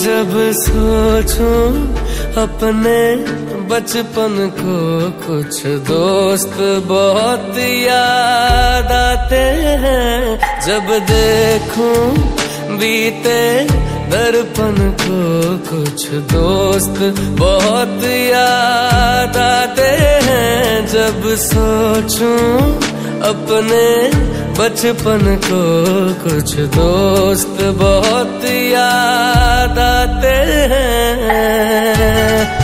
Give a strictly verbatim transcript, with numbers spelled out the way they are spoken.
जब सोचूं अपने बचपन को कुछ दोस्त बहुत याद आते हैं। जब देखूं बीते दर्पण को कुछ दोस्त बहुत याद आते हैं। जब सोचूं अपने बचपन को कुछ दोस्त बहुत याद आते हैं।